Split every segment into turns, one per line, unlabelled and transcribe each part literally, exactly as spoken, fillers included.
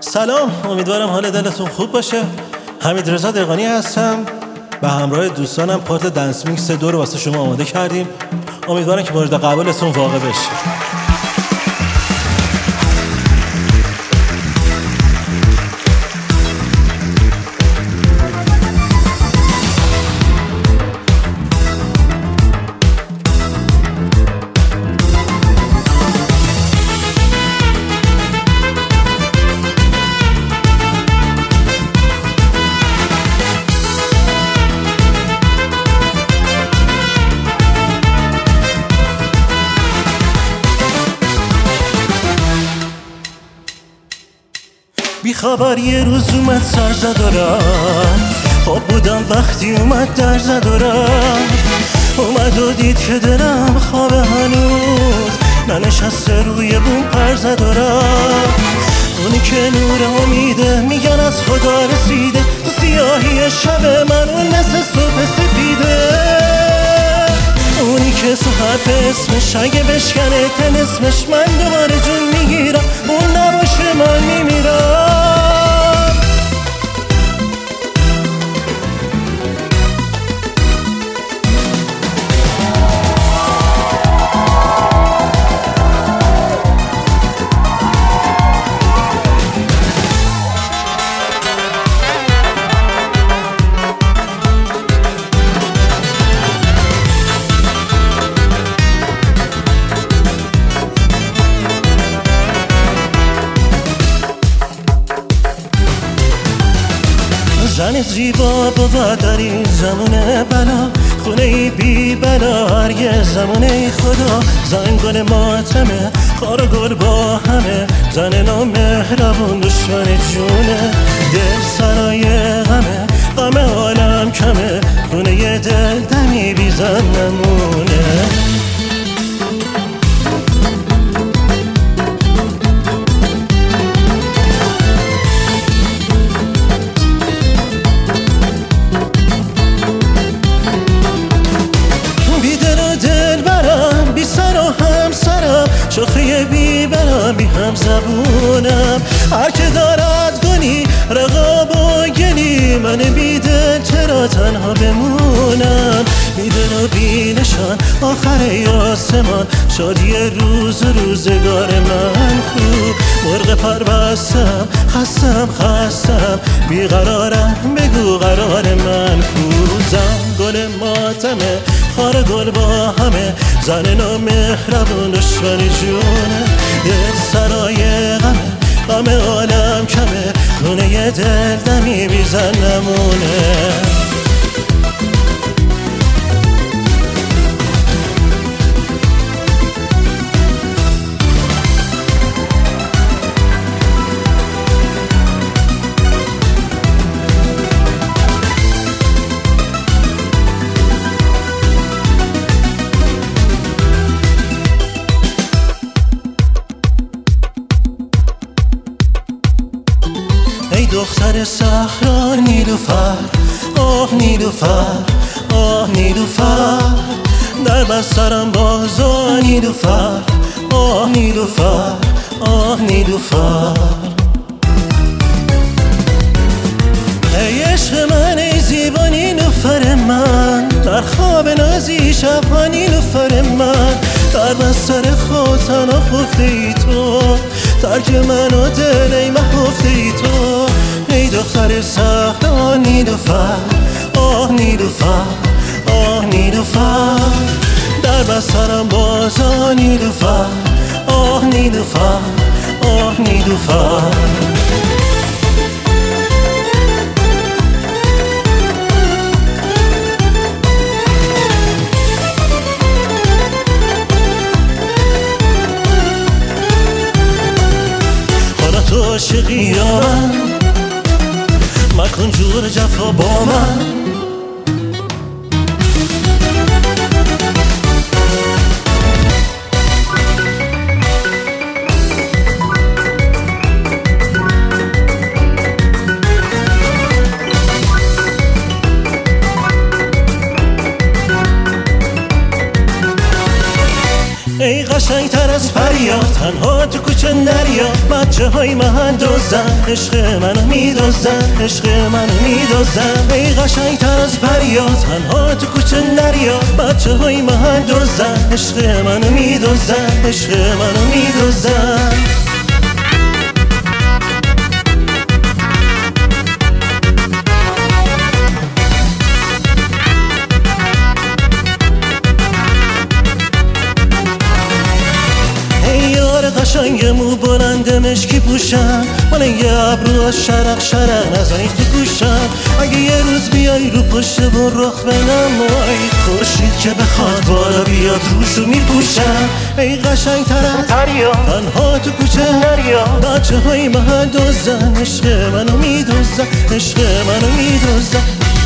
سلام، امیدوارم حال دلتون خوب باشه. حمید رضا دقانی هستم. به همراه دوستانم پارت دنس میکس دو رو واسه شما آماده کردیم. امیدوارم که مورد قبولتون واقع بشه. بی خبر یه روز اومد سر زد و رفت، خواب بودم وقتی اومد در زد و رفت. اومد و دید که دلم خواب هنوز ننشسته روی بوم پر زد و رفت. اونی که نور امیده میگن از خدا رسیده، تو سیاهی شب من اون مثل صبح سپیده. اونی که تو حرف اسمش اگه بشکنه تن اسمش من دوباره جون میگیرم، اون نباشه من میمیرم. زن زیبا بود در این زمونه بلا، خونه ای بی بلا هر یه زمونه خدا. زن گل ماتمه، خار و گل با همه، زن نامهربون دشمن جونه. دل سرای غمه، غم عالم کمه، خونه ی دل دمی بی زن نمونه. شوخی بی برم بی هم زبونم، هر که دارد گلی رقاب و گلی، من بی دل چرا تنها بمونم. بی دل و بی نشان آخر آسمان، شادی روز روزگار من کو. مرغ پر بستم خستم خستم، بیقرارم بگو قرار من کو. زن گل ماتمه، خار گل با همه، زن نامهربون دشمن جونه. دل سرای غمه، غم عالم کمه، خونه ی دل دمی بی زن نمونه. ای دختر صحرا نیلوفر، آه نیلوفر، آه نیلوفر، در بسترم بازا نیلوفر، آه نیلوفر، آه نیلوفر. ای عشق من ای زیبا نیلوفر من، در خواب نازی شبها نیلوفر من، در بستر خود تنها خفته ای تو، ترک من و دل ای محفته ای تو. ای دختر صحرا نیلوفر، آه نیلوفر، آه نیلوفر، در بسترم بازا نیلوفر، آه نیلوفر، آه نیلوفر. تو عاشقی یا من، مکن جور جفا با من. ای قشنگ تر از پریا، تنها تو کوچه نریا، بچه های محل دوزن عشق منو میدوزن، عشق منو میدوزن. ای قشنگ تر از پریا تنها تو کوچه نریا، بچه های محل دوزن عشق منو میدوزن، عشق منو میدوزن. قشنگ مو بلند مشکی پوشم، من یه ابرو از شرق شرق نزنی تو گوشم. اگه یه روز بیای رو پشت و رخ بنمایی، خورشید که بخواد بالا بیاد روشو میپوشم. ای قشنگ تر از پریا تنها تو کوچه نریا، بچه های محل دوزن عشق منو میدوزن، عشق منو میدوزن.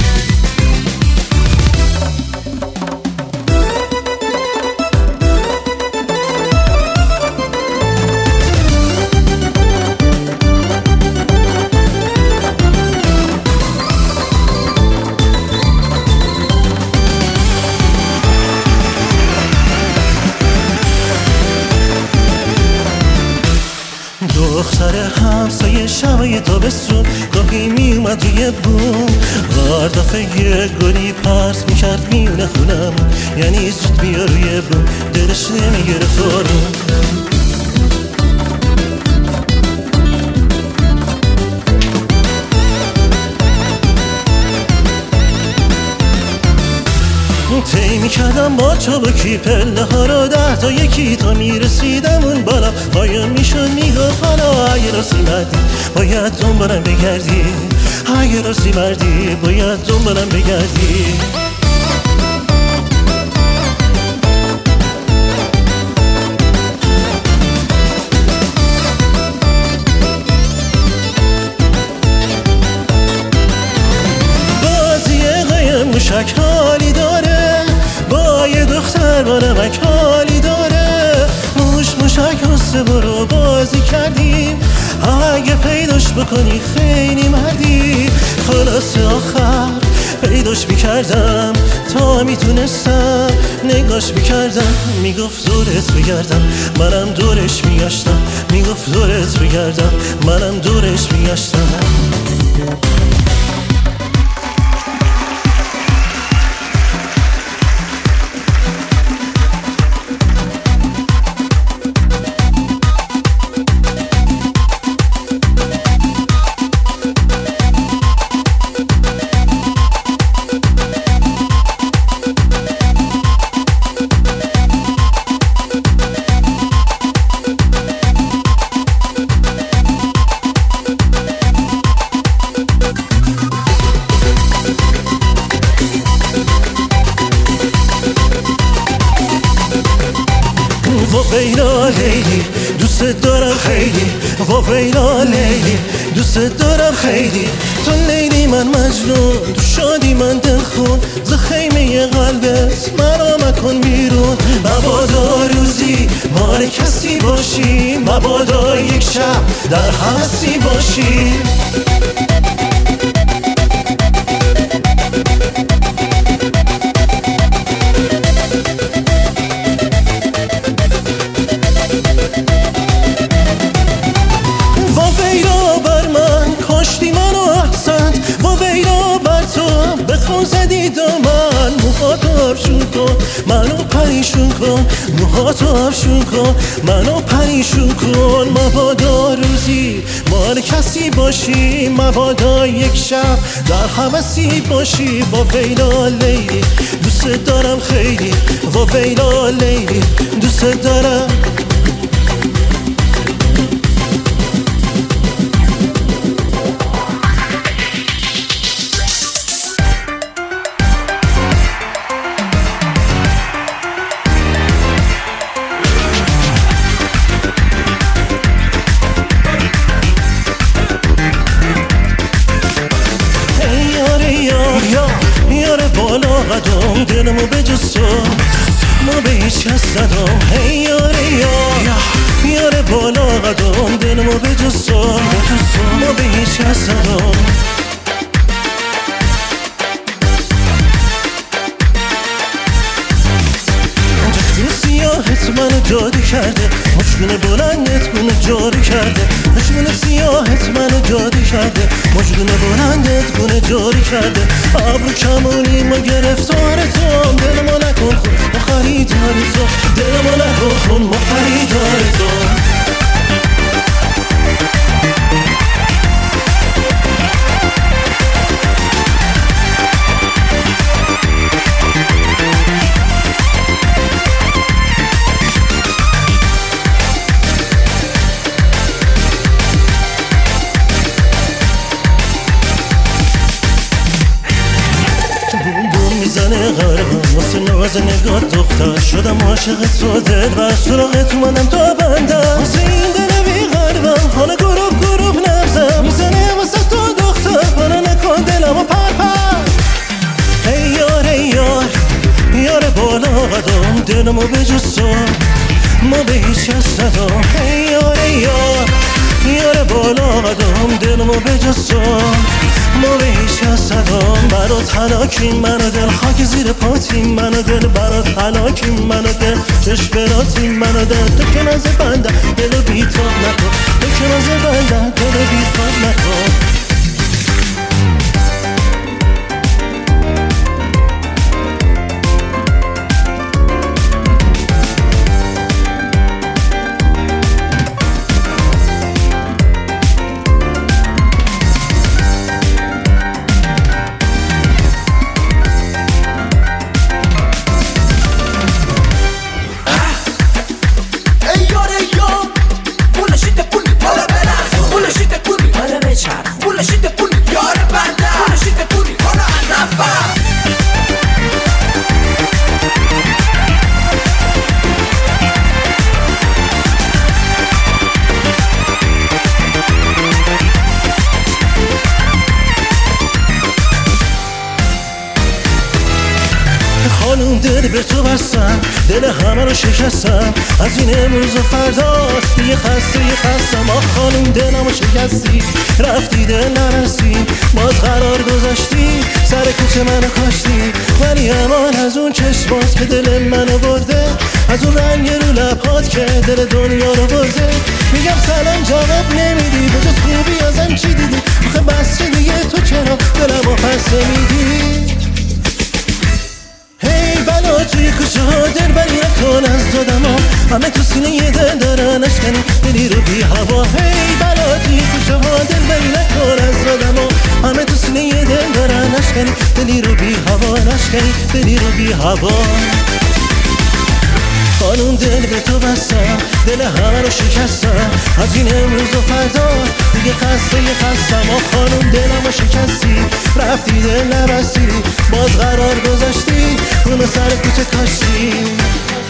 دختر همسایه شبای تابستون گاهی میومد روی بوم، هر دفعه یه گلی پرس میکرد میونه خونم، یعنی زود بیا روی بوم دلش نمیگرفت آروم. طی میکردم با چابکی پله ها رو ده تا یکی تا میرسیدم اون بالا، قایم میشد میگفت حالا اگه راستی مردی باید دنبالم بگردی، اگه راستی مردی باید دنبالم بگردی. بازی قایم موشک حالی داره، با یه دختر با نمک حالی داره. موش موشک حسه برو بازی کردیم، اگه پیداش بکنی خیلی مردی. خلاص آخر پیداش میکردم تا میتونستم، نگاش میکردم میگفت دورت بگردم، منم دورش میگشتم، میگفت دورت بگردم، منم دورش میگشتم. ویلا لیلی دوست دارم خیلی، و ویلا لیلی دوست دارم خیلی. تو لیلی من مجنون، تو شادی من دلخون، ز خیمه قلبت مرا مکن بیرون. مبادا روزی مال کسی باشی، مبادا یک شب در هستی باشی. زدی دامن موهاتو افشون کن، منو پریشون کن، موهاتو افشون کن، منو پریشون کن. مبادا روزی مال کسی باشی، مبادا یک شب در هوسی باشی. با ویلا لیلی دوست دارم خیلی، و ویلا لیلی دوست دارم. قدم دلمو به جز تو ما به هیچ کس ندم. هی یاره یا یاره بالا قدم دلمو به جز تو ما به هیچ کس ندم. چشم سیاهت منو جادو کرده، مشکونه بلندت منو جارو کرده. طوری کرده ابرو کمونی ما گرفتار تو دلمو نکن خون ما خریدار تو دلمو نکن خون ما خریدار تو میزنه قلبم واسه ناز نگاه دختر شدم عاشق تو دل بر سراغت اومدم تا بندم واسه این دل بی قلبم حالا گروب گروب نبزم میزنه واسه تو دختر بنا نکن دلمو پر پر ای یار ای یار یار بالا قدم دلمو به جز تو ما به هیچ کس ندام ای یار ای یار یار بالا قدم دلمو به جز تو ما به هیچ کس ندام برات حلاکیم منو دل خاک زیر پاتیم منو دل برات حلاکیم منو دل چشم براتیم منو دل تو که نزه بندم دلو بیتاب نکن تو که نزه بندم دلو بیتاب نکن خانوم دل به تو بستم دل همه رو شکستم از این امروز و فرداست یه خسته یه خستم آخ خانوم دلمو شکستی رفتی دل نرستی باز قرار گذاشتی سر کوچه منو کاشتی ولی امان از اون چشمات که دل منو برده از اون رنگ رو لبهات که دل دنیا رو برده میگم سلام جواب نمیدی به جز خوبی ازم چی دیدی آخه بس دیگه تو چرا دلمو پس نمیدی بلا توی کوچه ها دل بری نکن از دادم ها همه تو سینه یه دل دارن اشکنی دلی رو بی هوا هی بلا توی کوچه ها دل بری نکن از دادم ها همه تو سینه یه دل دارن اشکنی دلی رو بی هوا نشکنی دلی رو بی هوا خانوم دل به تو بستم دل همه رو شکستم از این امروز و فردا دیگه خسته یه خستم آخ خانوم دلمو شکستی رفتی دل نبستی باز قرار گذاشتی اونو سر کوچه کاشتی